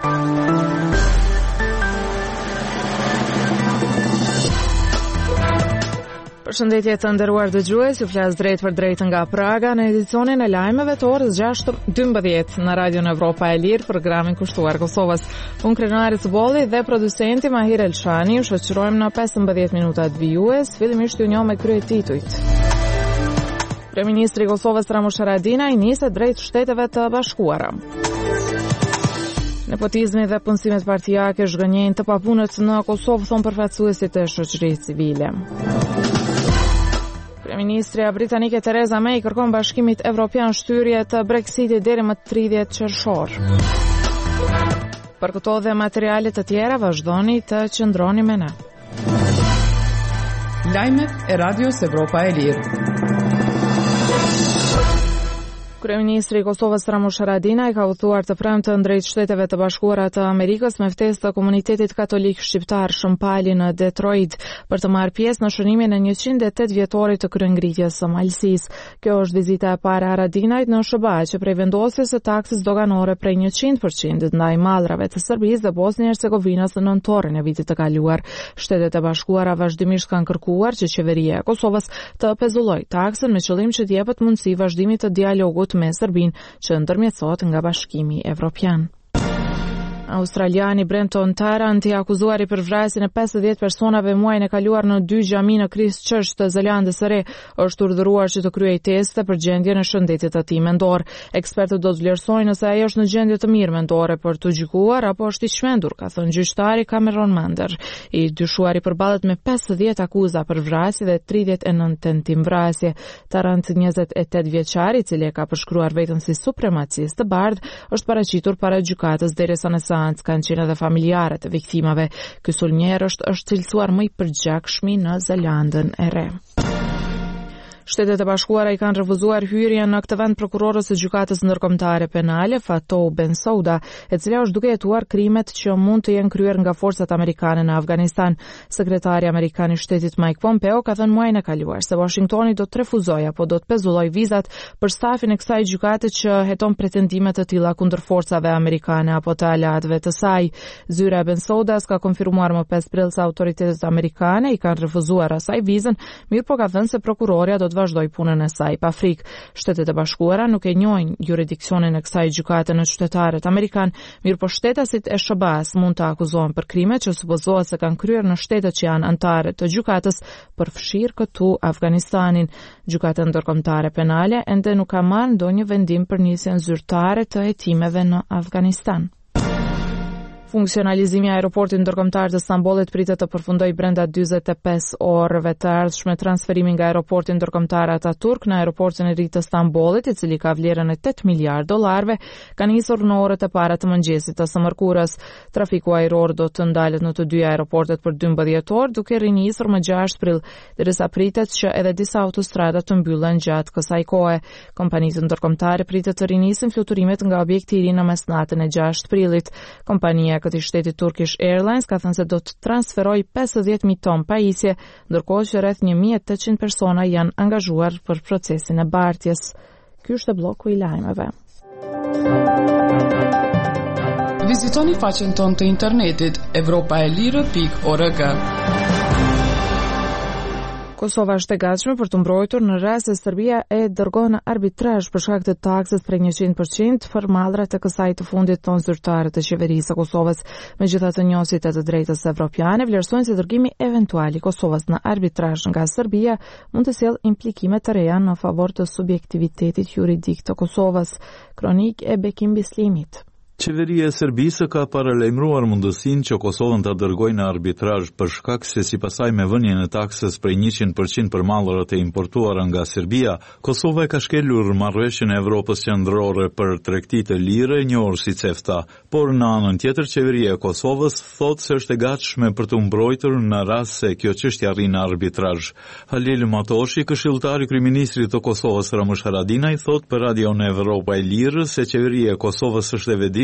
Përshëndetje të nderuar dëgjues, ju flas drejt për drejt nga Praga në edicionin e lajmeve të orës 6:12 në Radion Evropa e Lirë, programin kushtuar Kosovës. Unë Krenari Bolli dhe producenti Mahir Elshani ju shoqërojmë në 15 minutat vijues, fillimisht ju njoh me kryetitujt. Kryeministri i Kosovës Ramush Haradinaj niset drejt Shteteve të Bashkuara. Nepotizmi dhe punësimet partijake zhgënjejnë të papunët në Kosovë, thon përfaqësuesit e shoqërisë civile. Kryeministria britanike Theresa May kërkon Bashkimit Evropian shtyrje të Brexitit deri më 30 qershor. Për këto dhe materiale të tjera vazhdoni të qëndroni me ne. Lajmet e Radios Evropa e Lirë. Kryeministri i Kosovës Ramush Haradinaj ka udhëtuar të premten drejt Shteteve të Bashkuara të Amerikës me ftesë të komunitetit katolik shqiptar Shëmpali në Detroit për të marrë pjesë në shënimin e 108 vjetorit të kryengritjes së Malësisë. Kjo është vizita e parë e Haradinajt në SBA që prej vendosjes së taksës doganore prej 100% ndaj mallrave të Serbisë dhe Bosnjë Hercegovinës në nëntorin e vitit të kaluar. Shtetet e Bashkuara vazhdimisht kanë kërkuar që qeveria e Kosovës të pezullojë taksën me qëllim që të jepet mundësi vazhdimit të dialogut me Serbinë që ndërmjetësohet nga Bashkimi Evropian. Australiani Brenton Tarrant i akuzuar për vrasjen e 50 personave muajin e kaluar në 2 xhami në Christchurch të Zelandës së Re, është urdhëruar që të kryejë teste për gjendjen e shëndetit të tij mendor. Ekspertët do të vlerësojnë nëse ai është në gjendje të mirë mendore për të gjykuar apo është i çmendur, ka thënë gjyqtari Cameron Mander. I dyshuari përballet me 50 akuza për vrasje dhe 39 tentim vrasje. Tarrant, 28 vjeçar, i cili ka përshkruar veten si supremacist të bardh, është paraqitur para gjykatës derisa në kanë qenë edhe familjarët e viktimave. Ky sulmjer është cilësuar më i përgjakshmi në Zelandën e Re. Shtetet e Bashkuara i kanë refuzuar hyrjen në këtë vend prokurorës së gjykatës ndërkombëtare penale Fatou Bensouda, e cila është duke hetuar krimet që mund të jenë kryer nga forcat amerikane në Afganistan. Sekretari amerikan i shtetit Mike Pompeo ka thënë muajin e kaluar se Washingtoni do të refuzojë apo do të pezullojë vizat për stafin e kësaj gjykate që heton pretendime të tilla kundër forcave amerikane apo të aleatëve të saj. Zyra e Bensoudas ka konfirmuar më 5 prill se autoritetet amerikane i kanë refuzuar asaj vizën, mirëpo ka thënë se prokuroria do të vazhdoj punën e saj pa frikë. Shtetet e Bashkuara nuk e njohin jurisdiksionin e kësaj gjykate në qytetarët amerikan, mirëpo shtetasit e SBA-s mund të akuzohen për krime që supozohet se kanë kryer në shtetet që janë anëtare të gjykatës, përfshirë këtu Afganistanin. Gjykata ndërkombëtare penale ende nuk ka marrë ndonjë vendim për nisjen zyrtare të hetimeve në Afganistan. Funksionalizimi i aeroportit ndërkombëtar të Stambollit pritet të përfundojë brenda 45 orëve të ardhshme. Transferimi nga aeroporti ndërkombëtar Ataturk në aeroportin e ri të Stambollit, i cili ka vlerën e $8 miliardë, ka nisur në orët e para të mëngjesit të së mërkurës. Trafiku ajror do të ndalet në të dy aeroportet për 12 orë, duke rinisur më 6 prill, derisa pritet që edhe disa autostrada të mbyllen gjatë kësaj kohe. Kompanitë ndërkombëtare pritet të rinisin fluturimet nga objekti i ri në mesnatën e 6 prillit. Kompania këtij shteti Turkish Airlines ka thënë se do të transferojë 50.000 ton pajisje, ndërkohë që rreth 1.800 persona janë angazhuar për procesin e bartjes. Ky është bloku i lajmeve. Vizitoni faqen tonë të internetit europaelire.org. Kosova është e gatshme për të mbrojtur në rast se Serbia e dërgon në arbitrazh për shkak të taksës prej 100% për mallrat e kësaj të fundit tonë zyrtare të qeverisë së Kosovës. Megjithatë, njësit e të drejtës evropiane vlerësojnë se dërgimi eventual i Kosovës në arbitrazh nga Serbia mund të sjellë implikime të reja në favor të subjektivitetit juridik të Kosovës. Kronik e Bekim Bislimit. Qeveria e Serbisë ka paralajmëruar mundësinë që Kosovën ta dërgojë në arbitrazh për shkak se sipas saj me vënien e taksës prej 100% për mallrat e importuara nga Serbia, Kosova e ka shkelur marrëveshjen e Evropës Qendrore për tregti të lirë, njohur si CEFTA, por në anën tjetër qeveria e Kosovës thotë se është e gatshme për të mbrojtur në rast se kjo çështje arrin në arbitrazh. Halil Matoshi, këshilltari i kryeministrit të Kosovës Ramush Haradinaj, thotë për Radion Evropa e Lirë se qeveria e Kosovës është e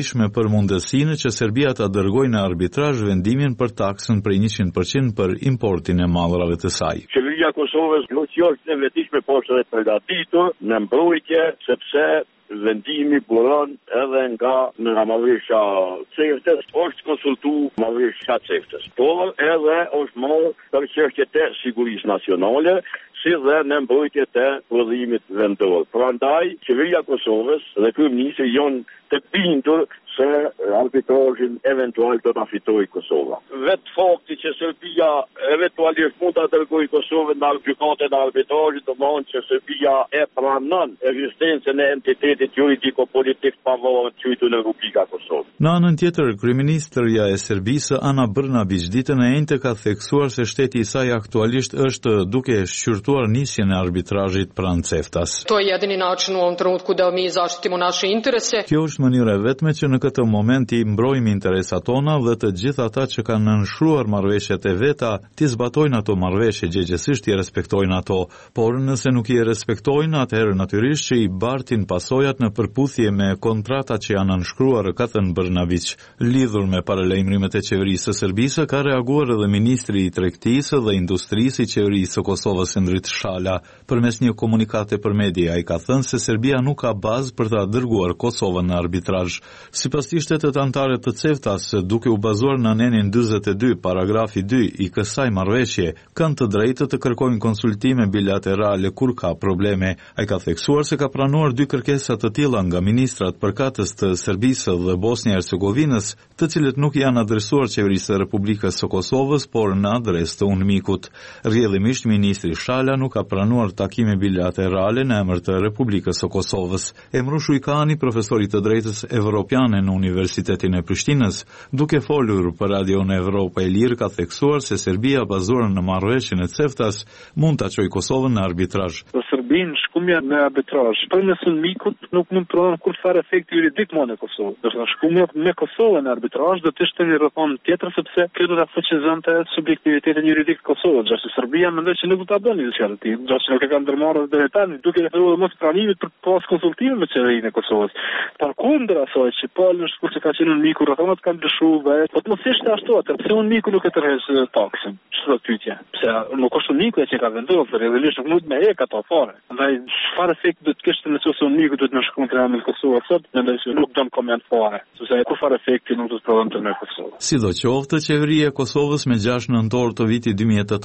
ndryshme për mundësinë që Serbia ta dërgojë në arbitrazh vendimin për taksën prej 100% për importin e mallrave të saj. Qeveria e Kosovës nuk është në vetëdijshme poshtë e përgatitur në mbrojtje sepse vendimi buron edhe nga marrëveshja CEFTA, është konsultu marrëveshja CEFTA. Por edhe është marrë për çështjet e sigurisë nacionale, si dhe në mbrojtje të prodhimit vendor. Prandaj, qeveria e Kosovës dhe kryeministri janë të bindur se arbitrazhin eventual do ta fitojë Kosova. Vetë fakti që Serbia eventualisht mund ta dërgojë Kosovën në gjykatën e arbitrazhit, do të thonë që Serbia e pranon ekzistencën e entitetit juridiko-politik pavarur të quajtur Republika e Kosovës. Në anën tjetër, kryeministërja e Serbisë Ana Brnabić ditën e njëjtë ka theksuar se shteti i saj aktualisht është duke shqyrtuar nisjen e arbitrazhit pranë CEFTA-s. To je jedini način u ovom trenutku da mi zaštitimo naše interese. Kjo është mënyra e vetme që në këtë moment i mbrojmë interesat tona dhe të gjithë ata që kanë nënshkruar marrëveshjet e veta, ti zbatojnë ato marrëveshje, gjegjesisht i respektojnë ato, por nëse nuk i respektojnë, atëherë natyrisht që i bartin pasojat në përputhje me kontratat që janë nënshkruar, ka thënë Brnabić. Lidhur me paralajmërimet e qeverisë së Serbisë, ka reaguar edhe ministri i tregtisë dhe industrisë i qeverisë së Kosovës Endrit Shala. Përmes një komunikate për media, ai ka thënë se Serbia nuk ka bazë për ta dërguar Kosovën në arbitrazh. Sipas shtetet anëtare të CEFTA-s, duke u bazuar në anenin 42, paragrafi 2 i kësaj marrëveshje, kanë të drejtë të kërkojnë konsultime bilaterale kur ka probleme. Ai ka theksuar se ka pranuar 2 kërkesa të tilla nga ministrat përkatës të Serbisë dhe Bosnjë-Hercegovinës, të cilët nuk janë adresuar qeverisë së Republikës së Kosovës, por në adresë të UNMIK-ut. Rrjedhimisht ministri Shala nuk ka pranuar takime bilaterale në emër të Republikës së Kosovës. Emru Shujkani, profesori të drejtës evropiane në Universitetin e Prishtinës, duke folur për Radion Evropa e Lirë, ka theksuar se Serbia bazuar në marrëveshjen e CEFTA-s mund ta çojë Kosovën në arbitrazh. Serbinë shkumja në arbitrazh për në UNMIK-ut nuk mund të prodhon kurrë efekt juridik në Kosovë. Do të shkumja me Kosovën në arbitrazh do të ishte një rrethon tjetër sepse kjo do ta fuqizonte subjektivitetin juridik të Kosovës, gjashtë Serbia mendoj që nuk do ta bëni diçka, gjashtë nuk e kanë ndërmarrë deri tani, duke referuar mos pranimit për pas konsultime me qeverinë e Kosovës. Përkundër asaj që palën shkur që ka qenë UNMIK-u, rrethonat kanë lëshuar vetë, po të mos ishte ashtu atë, pse UNMIK-u nuk e tërheq taksën? Çfarë pyetje? Pse nuk është UNMIK-u që ka vendosur, realisht nuk mund me ek ato fare. Andaj çfarë efekt do të kishte nëse UNMIK-u do të na shkon në Kosovë sot, mendoj se nuk do të koment fare, sepse kur fare efekti nuk do të prodhonte në Kosovë. Sidoqoftë, qeveria e Kosovës me 6 nëntor të vitit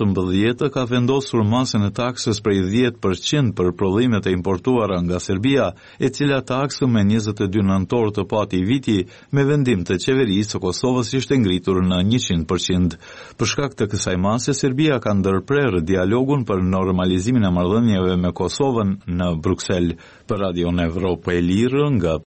2018 ka vendosur masën e taksës prej 10% për prodhimet e importuara nga Serbia, e cila taksë me 22 nëntor të pati viti me vendim të qeverisë së Kosovës ishte ngritur në 100%. Për shkak të kësaj mase, Serbia ka ndërprerë dialogun për normalizimin e marrëdhënieve me Kosovën në Bruksel. Për Radion Evropa e Lirë nga